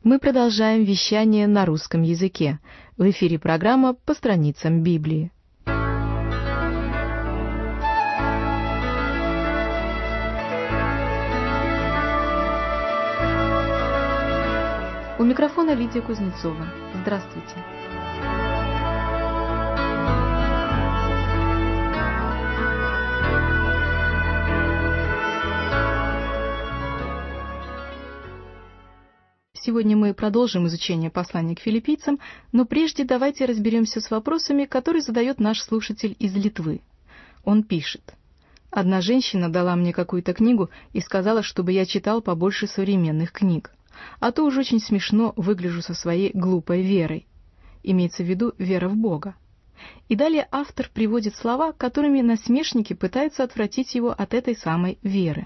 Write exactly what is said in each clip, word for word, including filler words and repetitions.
Мы продолжаем вещание на русском языке. В эфире программа «По страницам Библии». У микрофона Лидия Кузнецова. Здравствуйте. Сегодня мы продолжим изучение послания к филиппийцам, но прежде давайте разберемся с вопросами, которые задает наш слушатель из Литвы. Он пишет: «Одна женщина дала мне какую-то книгу и сказала, чтобы я читал побольше современных книг, а то уж очень смешно выгляжу со своей глупой верой». Имеется в виду вера в Бога. И далее автор приводит слова, которыми насмешники пытаются отвратить его от этой самой веры.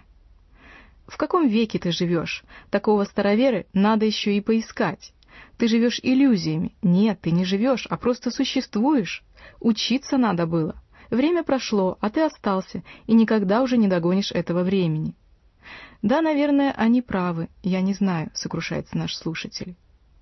«В каком веке ты живешь? Такого староверы надо еще и поискать. Ты живешь иллюзиями. Нет, ты не живешь, а просто существуешь. Учиться надо было. Время прошло, а ты остался, и никогда уже не догонишь этого времени». «Да, наверное, они правы, я не знаю», — сокрушается наш слушатель.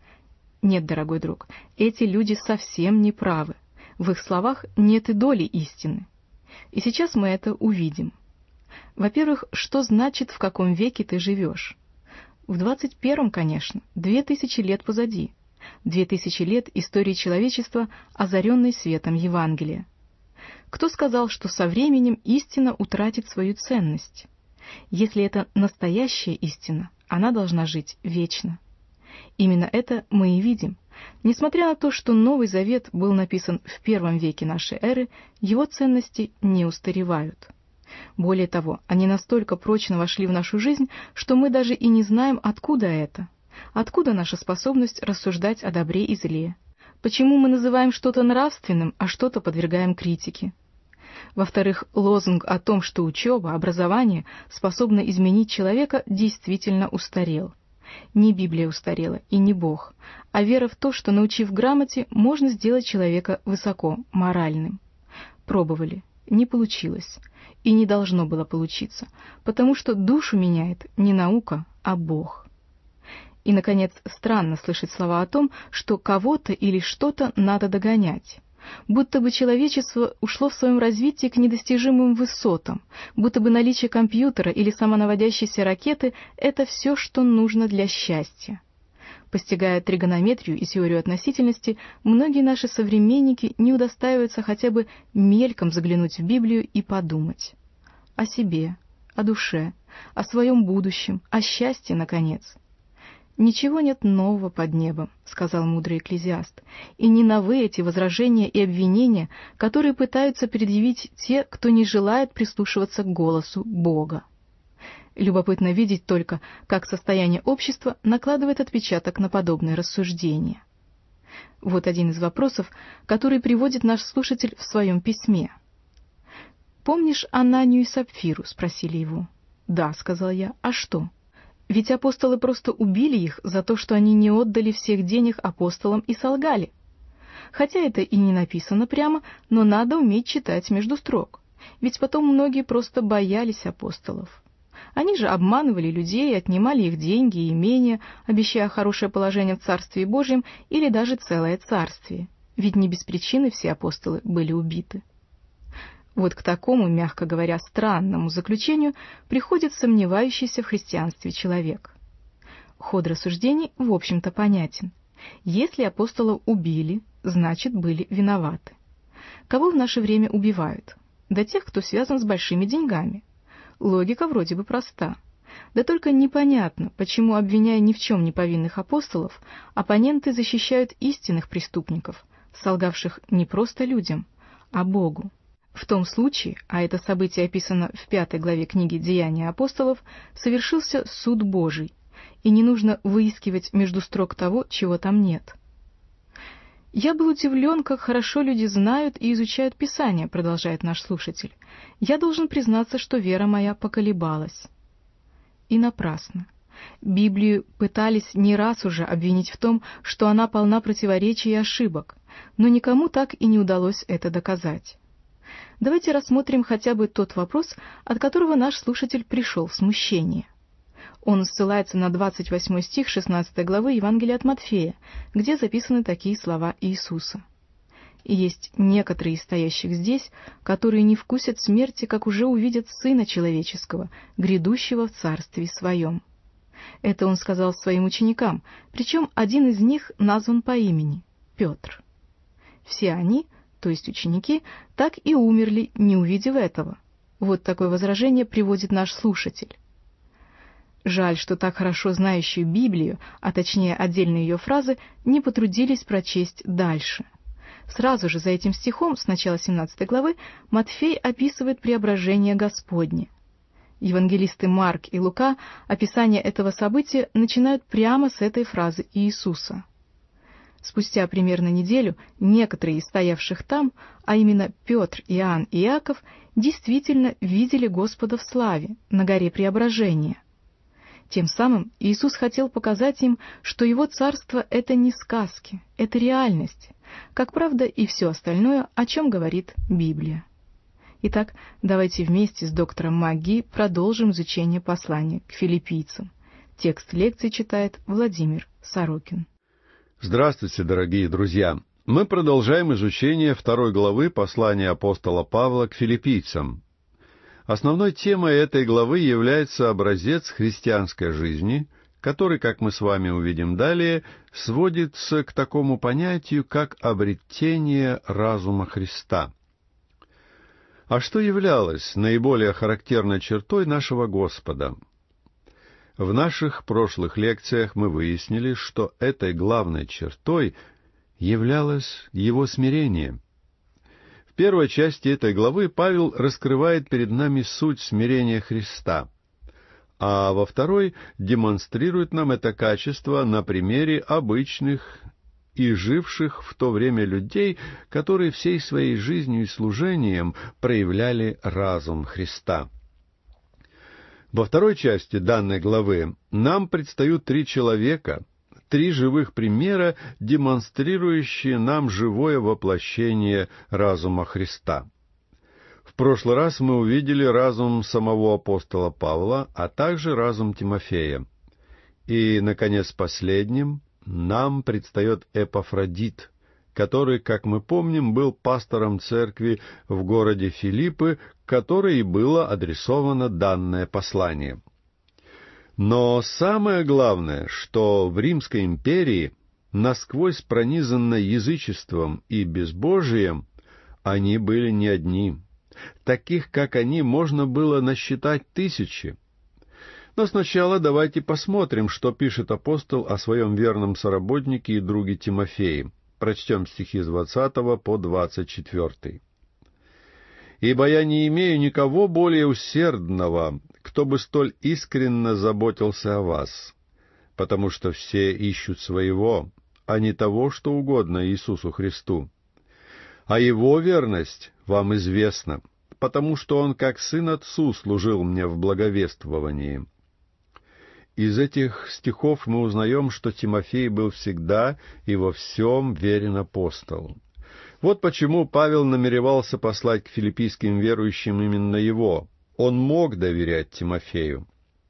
Нет, дорогой друг, эти люди совсем не правы. В их словах нет и доли истины. И сейчас мы это увидим. Во-первых, что значит, в каком веке ты живешь? В двадцать первом, конечно, две тысячи лет позади. Две тысячи лет истории человечества, озаренной светом Евангелия. Кто сказал, что со временем истина утратит свою ценность? Если это настоящая истина, она должна жить вечно. Именно это мы и видим. Несмотря на то, что Новый Завет был написан в первом веке нашей эры, его ценности не устаревают. Более того, они настолько прочно вошли в нашу жизнь, что мы даже и не знаем, откуда это. Откуда наша способность рассуждать о добре и зле? Почему мы называем что-то нравственным, а что-то подвергаем критике? Во-вторых, лозунг о том, что учеба, образование способно изменить человека, действительно устарел. Не Библия устарела и не Бог, а вера в то, что, научив грамоте, можно сделать человека высоко моральным. Пробовали. Не получилось. И не должно было получиться, потому что душу меняет не наука, а Бог. И, наконец, странно слышать слова о том, что кого-то или что-то надо догонять. Будто бы человечество ушло в своем развитии к недостижимым высотам, будто бы наличие компьютера или самонаводящейся ракеты — это все, что нужно для счастья. Постигая тригонометрию и теорию относительности, многие наши современники не удостаиваются хотя бы мельком заглянуть в Библию и подумать. О себе, о душе, о своем будущем, о счастье, наконец. «Ничего нет нового под небом», — сказал мудрый экклезиаст, и не новы эти возражения и обвинения, которые пытаются предъявить те, кто не желает прислушиваться к голосу Бога. Любопытно видеть только, как состояние общества накладывает отпечаток на подобные рассуждения. Вот один из вопросов, который приводит наш слушатель в своем письме. «Помнишь Ананию и Сапфиру?» — спросили его. «Да», — сказал я, — «а что? Ведь апостолы просто убили их за то, что они не отдали всех денег апостолам и солгали. Хотя это и не написано прямо, но надо уметь читать между строк, ведь потом многие просто боялись апостолов. Они же обманывали людей и отнимали их деньги и имения, обещая хорошее положение в Царстве Божьем или даже целое царствие, ведь не без причины все апостолы были убиты». Вот к такому, мягко говоря, странному заключению приходит сомневающийся в христианстве человек. Ход рассуждений, в общем-то, понятен. Если апостолов убили, значит, были виноваты. Кого в наше время убивают? Да тех, кто связан с большими деньгами. Логика вроде бы проста. Да только непонятно, почему, обвиняя ни в чем не повинных апостолов, оппоненты защищают истинных преступников, солгавших не просто людям, а Богу. В том случае, а это событие описано в пятой главе книги «Деяния апостолов», совершился суд Божий, и не нужно выискивать между строк того, чего там нет. «Я был удивлен, как хорошо люди знают и изучают Писание», — продолжает наш слушатель. «Я должен признаться, что вера моя поколебалась». И напрасно. Библию пытались не раз уже обвинить в том, что она полна противоречий и ошибок, но никому так и не удалось это доказать. Давайте рассмотрим хотя бы тот вопрос, от которого наш слушатель пришел в смущение. Он ссылается на двадцать восьмой стих шестнадцатой главы Евангелия от Матфея, где записаны такие слова Иисуса. «И есть некоторые из стоящих здесь, которые не вкусят смерти, как уже увидят Сына Человеческого, грядущего в Царстве Своем». Это он сказал своим ученикам, причем один из них назван по имени — Петр. Все они, то есть ученики, так и умерли, не увидев этого. Вот такое возражение приводит наш слушатель. Жаль, что так хорошо знающие Библию, а точнее отдельные ее фразы, не потрудились прочесть дальше. Сразу же за этим стихом, с начала семнадцатой главы, Матфей описывает преображение Господне. Евангелисты Марк и Лука описание этого события начинают прямо с этой фразы Иисуса. Спустя примерно неделю некоторые из стоявших там, а именно Петр, Иоанн и Иаков, действительно видели Господа в славе на горе Преображения. Тем самым Иисус хотел показать им, что Его царство — это не сказки, это реальность, как правда и все остальное, о чем говорит Библия. Итак, давайте вместе с доктором Магги продолжим изучение послания к филиппийцам. Текст лекции читает Владимир Сорокин. Здравствуйте, дорогие друзья! Мы продолжаем изучение второй главы послания апостола Павла к филиппийцам. Основной темой этой главы является образец христианской жизни, который, как мы с вами увидим далее, сводится к такому понятию, как обретение разума Христа. А что являлось наиболее характерной чертой нашего Господа? В наших прошлых лекциях мы выяснили, что этой главной чертой являлось Его смирение. В первой части этой главы Павел раскрывает перед нами суть смирения Христа, а во второй демонстрирует нам это качество на примере обычных и живших в то время людей, которые всей своей жизнью и служением проявляли разум Христа. Во второй части данной главы нам предстают три человека, три живых примера, демонстрирующие нам живое воплощение разума Христа. В прошлый раз мы увидели разум самого апостола Павла, а также разум Тимофея. И, наконец, последним нам предстает Эпафродит, который, как мы помним, был пастором церкви в городе Филиппы, которой и было адресовано данное послание. Но самое главное, что в Римской империи, насквозь пронизанной язычеством и безбожием, они были не одни. Таких, как они, можно было насчитать тысячи. Но сначала давайте посмотрим, что пишет апостол о своем верном соработнике и друге Тимофее. Прочтем стихи с двадцатого по двадцать четвёртый. «Ибо я не имею никого более усердного, кто бы столь искренно заботился о вас, потому что все ищут своего, а не того, что угодно Иисусу Христу. А Его верность вам известна, потому что Он как сын отцу служил мне в благовествовании». Из этих стихов мы узнаем, что Тимофей был всегда и во всем верен апостолу. Вот почему Павел намеревался послать к филиппийским верующим именно его. Он мог доверять Тимофею.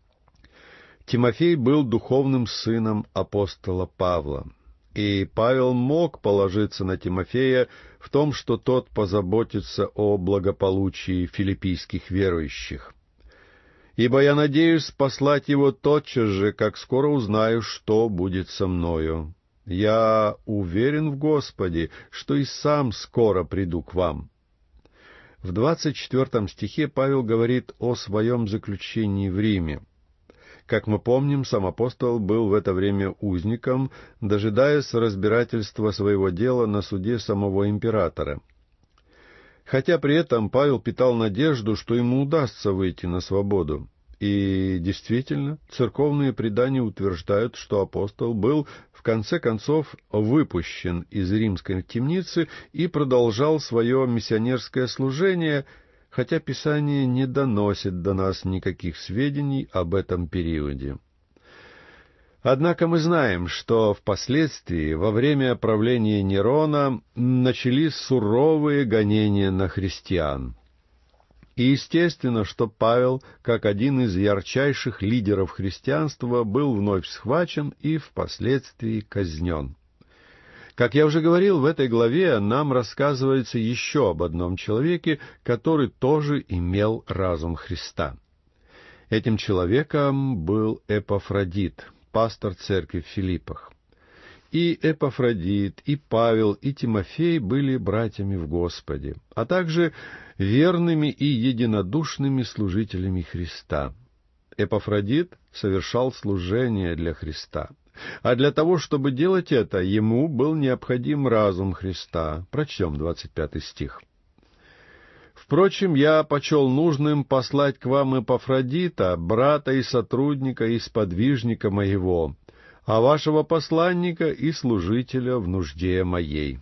Тимофей был духовным сыном апостола Павла, и Павел мог положиться на Тимофея в том, что тот позаботится о благополучии филиппийских верующих. «Ибо я надеюсь послать его тотчас же, как скоро узнаю, что будет со мною. Я уверен в Господе, что и сам скоро приду к вам». В двадцать четвёртом стихе Павел говорит о своем заключении в Риме. Как мы помним, сам апостол был в это время узником, дожидаясь разбирательства своего дела на суде самого императора. Хотя при этом Павел питал надежду, что ему удастся выйти на свободу. И действительно, церковные предания утверждают, что апостол был в конце концов выпущен из римской темницы и продолжал свое миссионерское служение, хотя Писание не доносит до нас никаких сведений об этом периоде. Однако мы знаем, что впоследствии, во время правления Нерона, начались суровые гонения на христиан. И естественно, что Павел, как один из ярчайших лидеров христианства, был вновь схвачен и впоследствии казнен. Как я уже говорил, в этой главе нам рассказывается еще об одном человеке, который тоже имел разум Христа. Этим человеком был Эпафродит, пастор церкви в Филиппах. И Эпафродит, и Павел, и Тимофей были братьями в Господе, а также верными и единодушными служителями Христа. Эпафродит совершал служение для Христа, а для того, чтобы делать это, ему был необходим разум Христа. Прочтем двадцать пятый стих. «Впрочем, я почел нужным послать к вам Эпафродита, брата и сотрудника и сподвижника моего, а вашего посланника и служителя в нужде моей».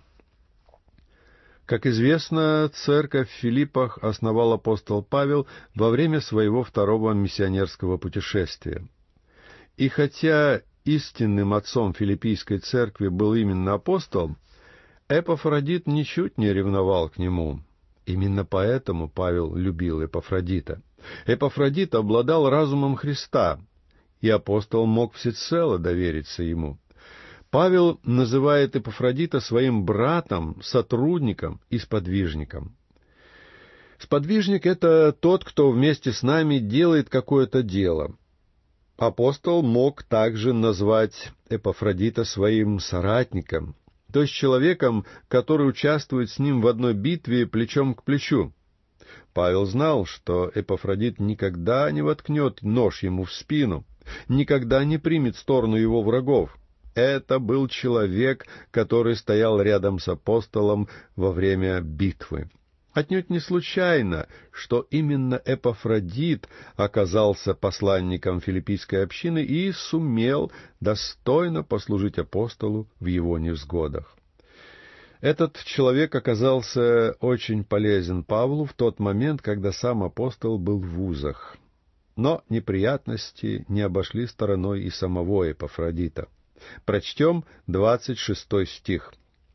Как известно, церковь в Филиппах основал апостол Павел во время своего второго миссионерского путешествия. И хотя истинным отцом филиппийской церкви был именно апостол, Эпафродит ничуть не ревновал к нему. Именно поэтому Павел любил Эпафродита. Эпафродит обладал разумом Христа, и апостол мог всецело довериться ему. Павел называет Эпафродита своим братом, сотрудником и сподвижником. Сподвижник — это тот, кто вместе с нами делает какое-то дело. Апостол мог также назвать Эпафродита своим соратником, то есть человеком, который участвует с ним в одной битве плечом к плечу. Павел знал, что Эпафродит никогда не воткнет нож ему в спину, никогда не примет сторону его врагов. Это был человек, который стоял рядом с апостолом во время битвы. Отнюдь не случайно, что именно Эпафродит оказался посланником филиппийской общины и сумел достойно послужить апостолу в его невзгодах. Этот человек оказался очень полезен Павлу в тот момент, когда сам апостол был в узах. Но неприятности не обошли стороной и самого Эпафродита. Прочтем двадцать шестой стих.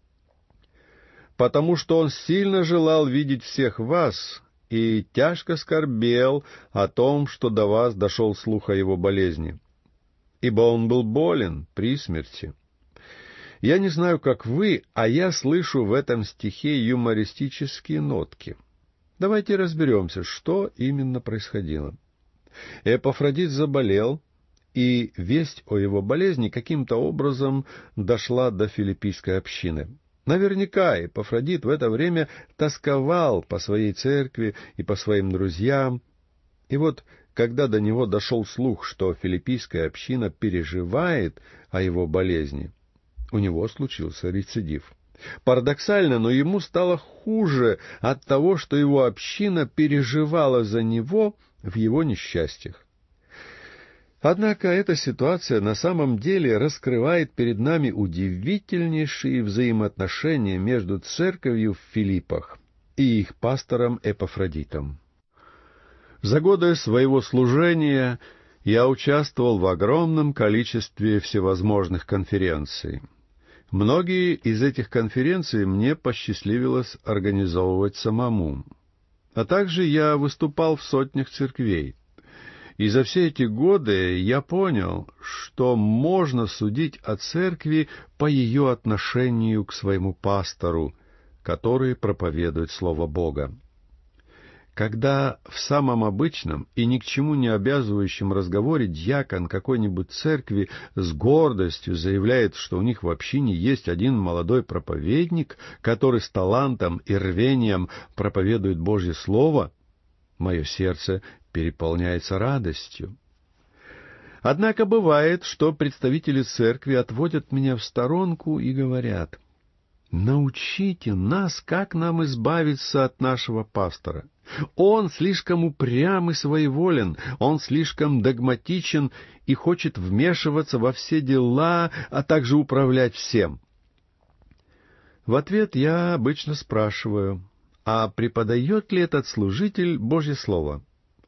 «Потому что он сильно желал видеть всех вас и тяжко скорбел о том, что до вас дошел слух о его болезни, ибо он был болен при смерти». Я не знаю, как вы, а я слышу в этом стихе юмористические нотки. Давайте разберемся, что именно происходило. Эпафродит заболел, и весть о его болезни каким-то образом дошла до филиппийской общины. Наверняка Эпафродит в это время тосковал по своей церкви и по своим друзьям. И вот, когда до него дошел слух, что филиппийская община переживает о его болезни, у него случился рецидив. Парадоксально, но ему стало хуже от того, что его община переживала за него в его несчастьях. Однако эта ситуация на самом деле раскрывает перед нами удивительнейшие взаимоотношения между церковью в Филиппах и их пастором Эпафродитом. За годы своего служения я участвовал в огромном количестве всевозможных конференций. Многие из этих конференций мне посчастливилось организовывать самому. А также я выступал в сотнях церквей. И за все эти годы я понял, что можно судить о церкви по ее отношению к своему пастору, который проповедует Слово Бога. Когда в самом обычном и ни к чему не обязывающем разговоре дьякон какой-нибудь церкви с гордостью заявляет, что у них в общине есть один молодой проповедник, который с талантом и рвением проповедует Божье Слово, мое сердце переполняется радостью. Однако бывает, что представители церкви отводят меня в сторонку и говорят: «Научите нас, как нам избавиться от нашего пастора. Он слишком упрям и своеволен, он слишком догматичен и хочет вмешиваться во все дела, а также управлять всем». В ответ я обычно спрашиваю: а преподает ли этот служитель Божье Слово?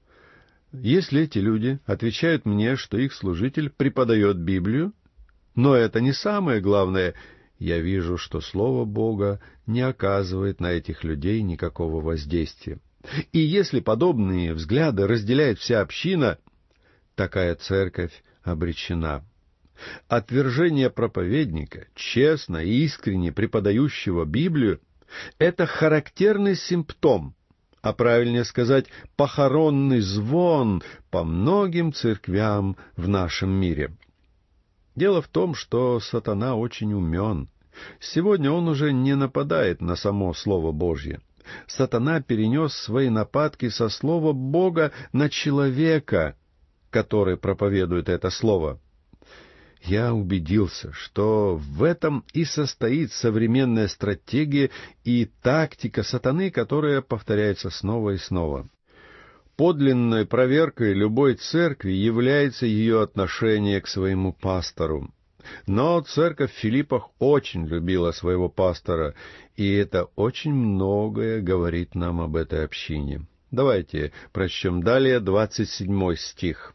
Если эти люди отвечают мне, что их служитель преподает Библию, но это не самое главное, я вижу, что Слово Бога не оказывает на этих людей никакого воздействия. И если подобные взгляды разделяет вся община, такая церковь обречена. Отвержение проповедника, честно и искренне преподающего Библию, это характерный симптом, а правильнее сказать, похоронный звон по многим церквям в нашем мире. Дело в том, что сатана очень умен. Сегодня он уже не нападает на само Слово Божье. Сатана перенес свои нападки со Слова Бога на человека, который проповедует это Слово. Я убедился, что в этом и состоит современная стратегия и тактика сатаны, которая повторяется снова и снова. Подлинной проверкой любой церкви является ее отношение к своему пастору. Но церковь в Филиппах очень любила своего пастора, и это очень многое говорит нам об этой общине. Давайте прочтем далее двадцать седьмой стих.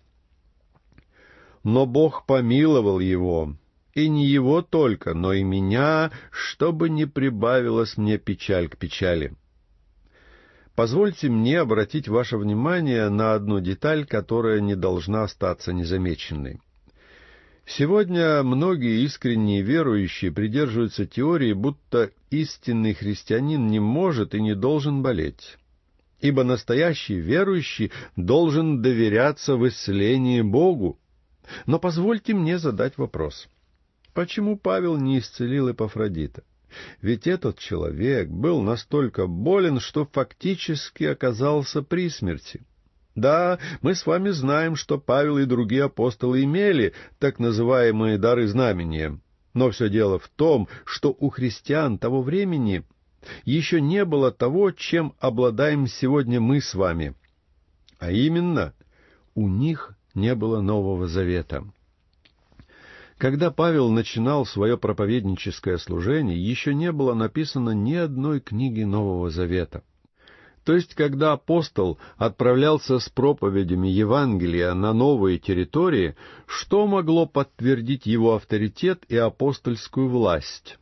«Но Бог помиловал его, и не его только, но и меня, чтобы не прибавилась мне печаль к печали». Позвольте мне обратить ваше внимание на одну деталь, которая не должна остаться незамеченной. Сегодня многие искренние верующие придерживаются теории, будто истинный христианин не может и не должен болеть, ибо настоящий верующий должен доверяться в исцелении Богу. Но позвольте мне задать вопрос. Почему Павел не исцелил Эпафродита? Ведь этот человек был настолько болен, что фактически оказался при смерти. Да, мы с вами знаем, что Павел и другие апостолы имели так называемые дары знамения. Но все дело в том, что у христиан того времени еще не было того, чем обладаем сегодня мы с вами. А именно, у них не было Нового Завета. Когда Павел начинал свое проповедническое служение, еще не было написано ни одной книги Нового Завета. То есть, когда апостол отправлялся с проповедями Евангелия на новые территории, что могло подтвердить его авторитет и апостольскую власть?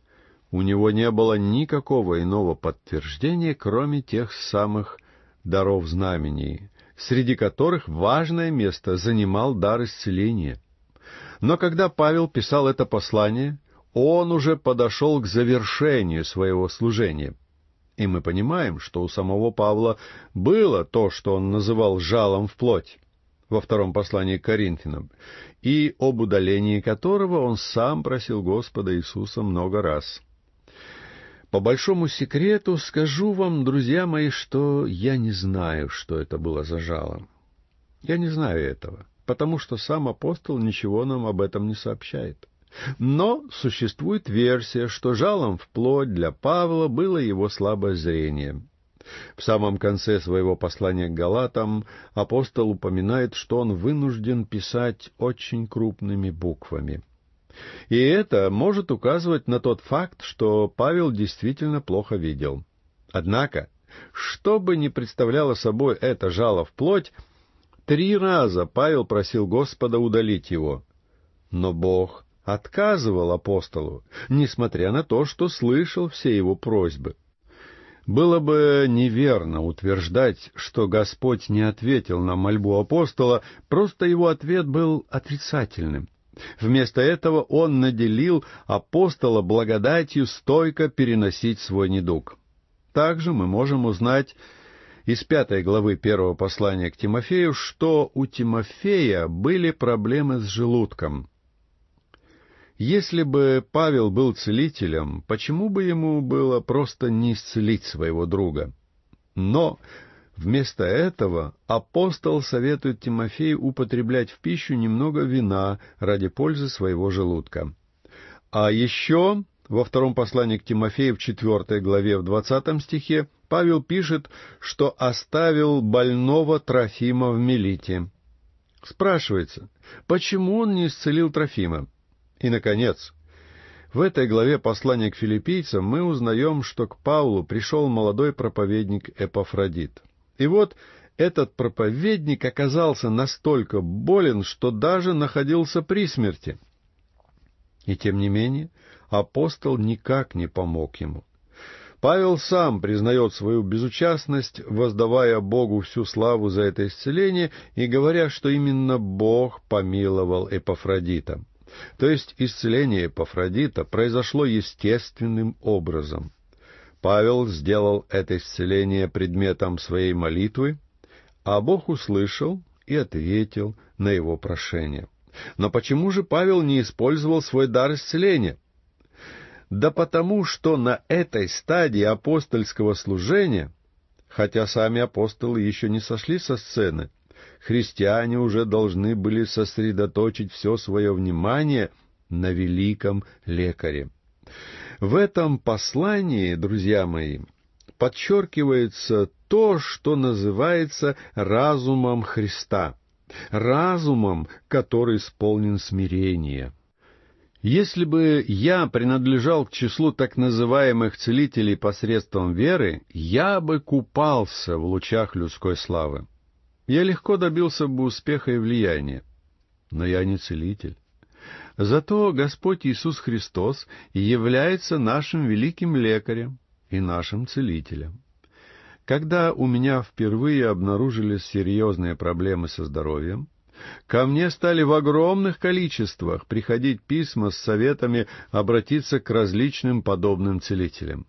У него не было никакого иного подтверждения, кроме тех самых даров знамений, среди которых важное место занимал дар исцеления. Но когда Павел писал это послание, он уже подошел к завершению своего служения. И мы понимаем, что у самого Павла было то, что он называл жалом в плоть, во втором послании к Коринфянам, и об удалении которого он сам просил Господа Иисуса много раз. По большому секрету скажу вам, друзья мои, что я не знаю, что это было за жало. Я не знаю этого, потому что сам апостол ничего нам об этом не сообщает. Но существует версия, что жалом в плоть для Павла было его слабое зрение. В самом конце своего послания к Галатам апостол упоминает, что он вынужден писать очень крупными буквами. И это может указывать на тот факт, что Павел действительно плохо видел. Однако, что бы ни представляло собой это жало в плоть, три раза Павел просил Господа удалить его. Но Бог отказывал апостолу, несмотря на то, что слышал все его просьбы. Было бы неверно утверждать, что Господь не ответил на мольбу апостола, просто его ответ был отрицательным. Вместо этого он наделил апостола благодатью стойко переносить свой недуг. Также мы можем узнать из пятой главы первого послания к Тимофею, что у Тимофея были проблемы с желудком. Если бы Павел был целителем, почему бы ему было просто не исцелить своего друга? Но вместо этого апостол советует Тимофею употреблять в пищу немного вина ради пользы своего желудка. А еще во втором послании к Тимофею в четвертой главе в двадцатом стихе Павел пишет, что оставил больного Трофима в Милите. Спрашивается, почему он не исцелил Трофима? И, наконец, в этой главе послания к филиппийцам мы узнаем, что к Павлу пришел молодой проповедник Эпафродит. И вот этот проповедник оказался настолько болен, что даже находился при смерти. И тем не менее апостол никак не помог ему. Павел сам признает свою безучастность, воздавая Богу всю славу за это исцеление и говоря, что именно Бог помиловал Эпафродита. То есть исцеление Эпафродита произошло естественным образом. Павел сделал это исцеление предметом своей молитвы, а Бог услышал и ответил на его прошение. Но почему же Павел не использовал свой дар исцеления? Да потому, что на этой стадии апостольского служения, хотя сами апостолы еще не сошли со сцены, христиане уже должны были сосредоточить все свое внимание на великом лекаре. В этом послании, друзья мои, подчеркивается то, что называется разумом Христа, разумом, который исполнен смирения. Если бы я принадлежал к числу так называемых целителей посредством веры, я бы купался в лучах людской славы. Я легко добился бы успеха и влияния. Но я не целитель. Зато Господь Иисус Христос является нашим великим лекарем и нашим целителем. Когда у меня впервые обнаружились серьезные проблемы со здоровьем, ко мне стали в огромных количествах приходить письма с советами обратиться к различным подобным целителям.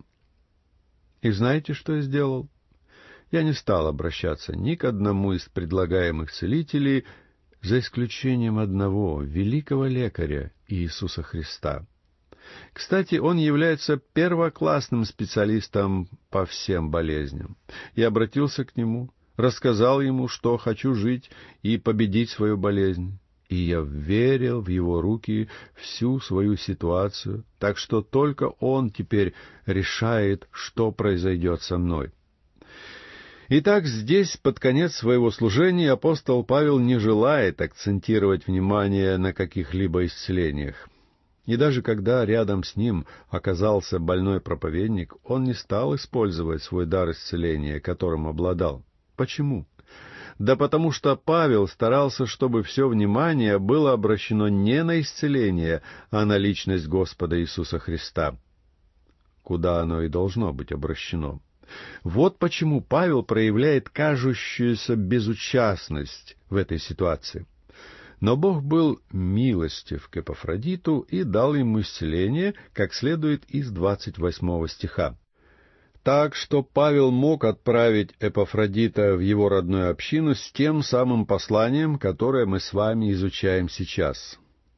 И знаете, что я сделал? Я не стал обращаться ни к одному из предлагаемых целителей, за исключением одного, великого лекаря Иисуса Христа. Кстати, он является первоклассным специалистом по всем болезням. Я обратился к нему, рассказал ему, что хочу жить и победить свою болезнь. И я верил в его руки всю свою ситуацию, так что только он теперь решает, что произойдет со мной. Итак, здесь, под конец своего служения, апостол Павел не желает акцентировать внимание на каких-либо исцелениях. И даже когда рядом с ним оказался больной проповедник, он не стал использовать свой дар исцеления, которым обладал. Почему? Да потому что Павел старался, чтобы все внимание было обращено не на исцеление, а на личность Господа Иисуса Христа, куда оно и должно быть обращено. Вот почему Павел проявляет кажущуюся безучастность в этой ситуации. Но Бог был милостив к Эпафродиту и дал ему исцеление, как следует из двадцать восьмого стиха. Так что Павел мог отправить Эпафродита в его родную общину с тем самым посланием, которое мы с вами изучаем сейчас.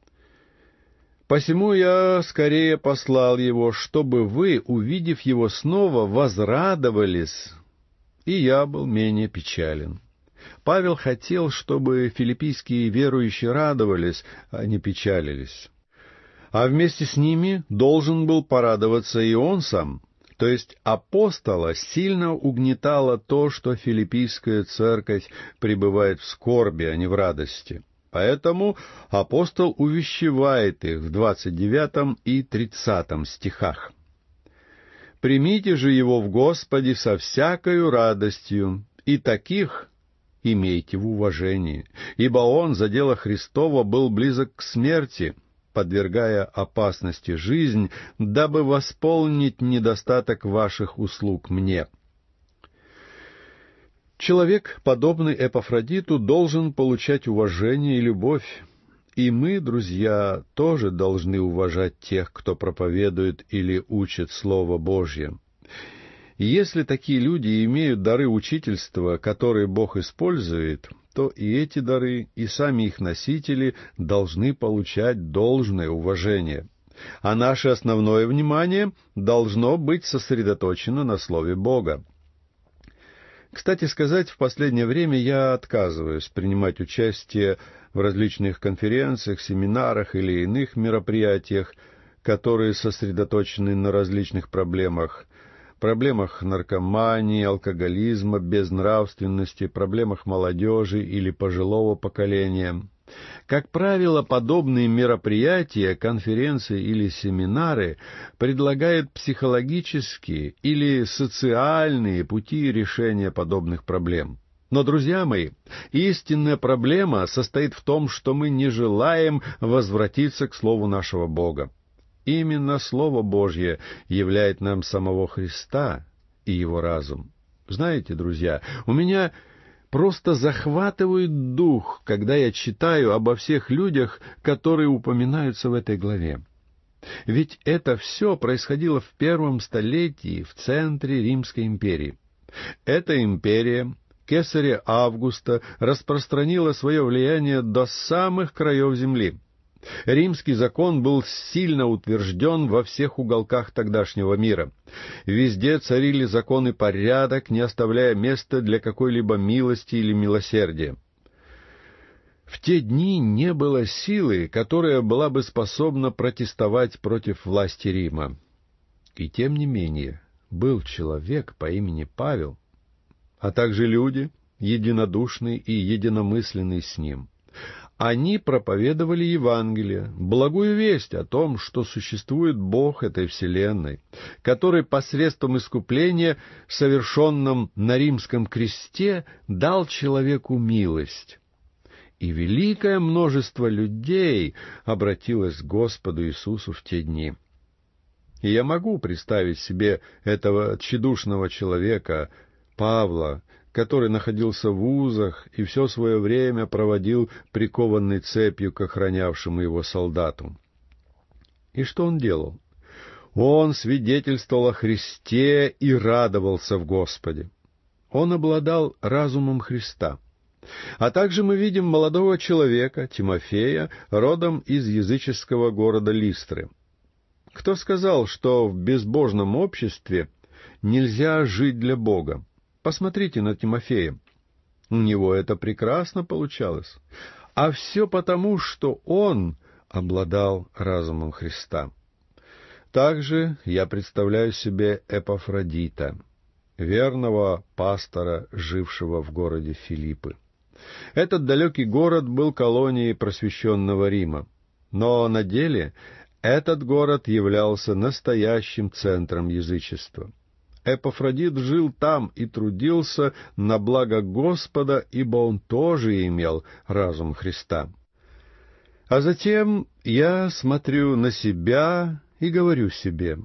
«Посему я скорее послал его, чтобы вы, увидев его снова, возрадовались, и я был менее печален». Павел хотел, чтобы филиппийские верующие радовались, а не печалились. А вместе с ними должен был порадоваться и он сам. То есть апостола сильно угнетало то, что филиппийская церковь пребывает в скорби, а не в радости. Поэтому апостол увещевает их в двадцать девятом и тридцатом стихах. «Примите же его в Господе со всякою радостью, и таких имейте в уважении, ибо он за дело Христово был близок к смерти, подвергая опасности жизнь, дабы восполнить недостаток ваших услуг мне». Человек, подобный Эпафродиту, должен получать уважение и любовь. И мы, друзья, тоже должны уважать тех, кто проповедует или учит Слово Божье. И если такие люди имеют дары учительства, которые Бог использует, то и эти дары, и сами их носители должны получать должное уважение. А наше основное внимание должно быть сосредоточено на Слове Бога. Кстати сказать, в последнее время я отказываюсь принимать участие в различных конференциях, семинарах или иных мероприятиях, которые сосредоточены на различных проблемах, проблемах наркомании, алкоголизма, безнравственности, проблемах молодежи или пожилого поколения. Как правило, подобные мероприятия, конференции или семинары предлагают психологические или социальные пути решения подобных проблем. Но, друзья мои, истинная проблема состоит в том, что мы не желаем возвратиться к Слову нашего Бога. Именно Слово Божье являет нам самого Христа и Его разум. Знаете, друзья, у меня просто захватывает дух, когда я читаю обо всех людях, которые упоминаются в этой главе. Ведь это все происходило в первом столетии в центре Римской империи. Эта империя Кесаря Августа распространила свое влияние до самых краев земли. Римский закон был сильно утвержден во всех уголках тогдашнего мира. Везде царили закон и порядок, не оставляя места для какой-либо милости или милосердия. В те дни не было силы, которая была бы способна протестовать против власти Рима. И тем не менее был человек по имени Павел, а также люди, единодушные и единомысленные с ним. Они проповедовали Евангелие, благую весть о том, что существует Бог этой вселенной, который посредством искупления, совершенном на римском кресте, дал человеку милость. И великое множество людей обратилось к Господу Иисусу в те дни. И я могу представить себе этого тщедушного человека, Павла, который находился в узах и все свое время проводил прикованный цепью к охранявшему его солдату. И что он делал? Он свидетельствовал о Христе и радовался в Господе. Он обладал разумом Христа. А также мы видим молодого человека, Тимофея, родом из языческого города Листры. Кто сказал, что в безбожном обществе нельзя жить для Бога? Посмотрите на Тимофея. У него это прекрасно получалось. А все потому, что он обладал разумом Христа. Также я представляю себе Эпафродита, верного пастора, жившего в городе Филиппы. Этот далекий город был колонией просвещенного Рима, но на деле этот город являлся настоящим центром язычества. Эпафродит жил там и трудился на благо Господа, ибо он тоже имел разум Христа. А затем я смотрю на себя и говорю себе,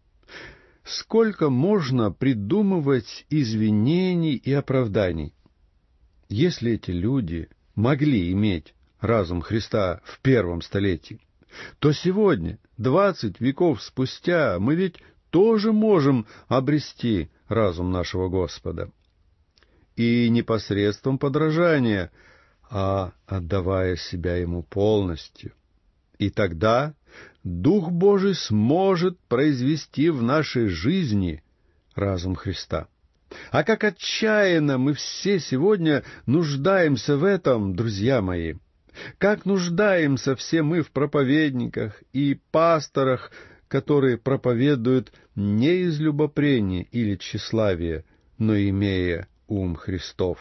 сколько можно придумывать извинений и оправданий? Если эти люди могли иметь разум Христа в первом столетии, то сегодня, двадцать веков спустя, мы ведь тоже можем обрести разум нашего Господа. И не посредством подражания, а отдавая себя Ему полностью. И тогда Дух Божий сможет произвести в нашей жизни разум Христа. А как отчаянно мы все сегодня нуждаемся в этом, друзья мои! Как нуждаемся все мы в проповедниках и пасторах, которые проповедуют не из любопрения или тщеславия, но имея ум Христов.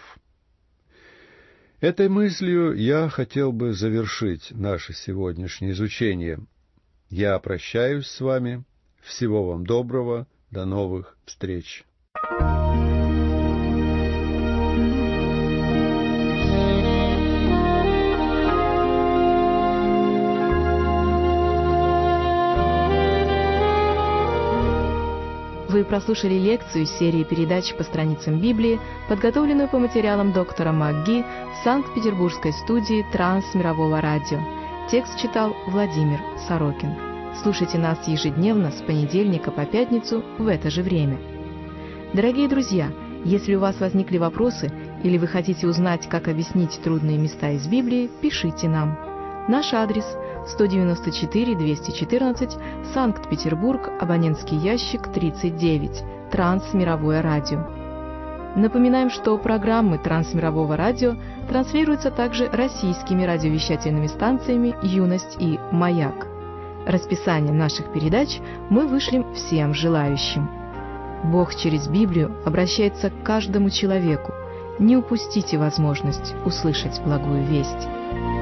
Этой мыслью я хотел бы завершить наше сегодняшнее изучение. Я прощаюсь с вами. Всего вам доброго. До новых встреч. Вы прослушали лекцию из серии передач по страницам Библии, подготовленную по материалам доктора МакГи в Санкт-Петербургской студии Трансмирового радио. Текст читал Владимир Сорокин. Слушайте нас ежедневно с понедельника по пятницу в это же время. Дорогие друзья, если у вас возникли вопросы или вы хотите узнать, как объяснить трудные места из Библии, пишите нам. Наш адрес – сто девяносто четыре двести четырнадцать, Санкт-Петербург, абонентский ящик тридцать девять, Трансмировое радио. Напоминаем, что программы Трансмирового радио транслируются также российскими радиовещательными станциями «Юность» и «Маяк». Расписание наших передач мы вышлем всем желающим. Бог через Библию обращается к каждому человеку. Не упустите возможность услышать благую весть.